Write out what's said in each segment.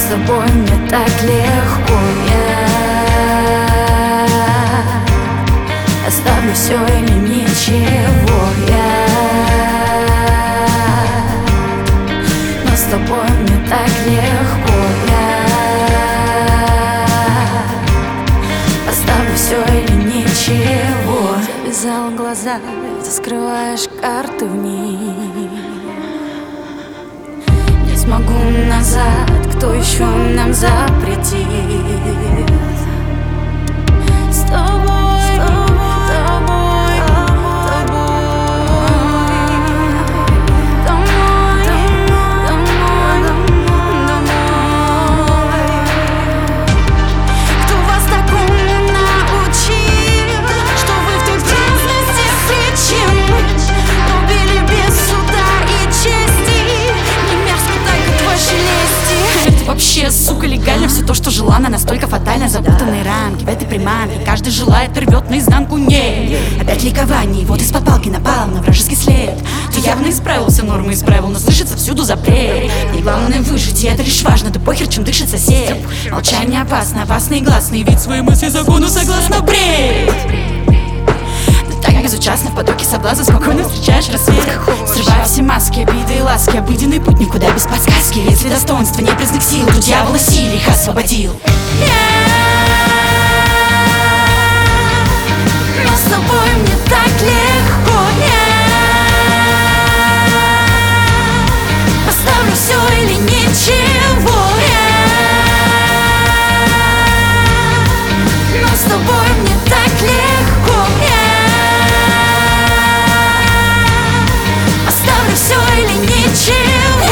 с тобой мне так легко. Я оставлю все или ничего. Но с тобой мне так легко. Я оставлю все или ничего. Завязал глаза, ты скрываешь карты в них. Не смогу назад, кто еще нам запретит? С тобой, с тобой, тобой, тобой, домой, домой, домой. Кто вас такому научил, что вы в той преданности сличим? Убили без суда и чести, не мерзко так, как ваши лести. Это вообще, сука, легально все то, что желано, настолько фатально запутанные рамки в этой приманке. Каждый желает, рвет наизнанку, не. Опять ликование, вот из-под палки напал на вражеский след. Ты явно исправился, нормы исправил, но слышится всюду запрет. И главное выжить, и это лишь важно, да похер, чем дышит сосед. Молчание опасно, опасный гласный вид своей мысли закону согласно бред. Так безучастно в потоке соблазна спокойно встречаешь рассвет. Срывая все маски, обиды и ласки, обыденный путь никуда без подсказки. Если достоинство не признак сил, то дьявол силе их освободил. Но с тобой мне так легко. Поставлю все или ничего. Но с тобой мне так легко. Оставлю все или ничего.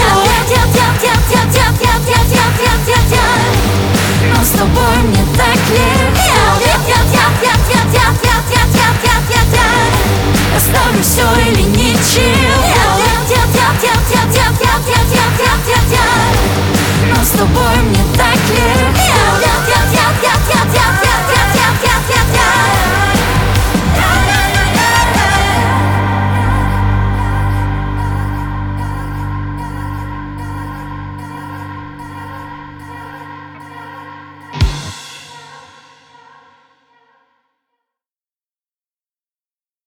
Но с тобой мне так легко. Оставлю все или ничего. Но с тобой мне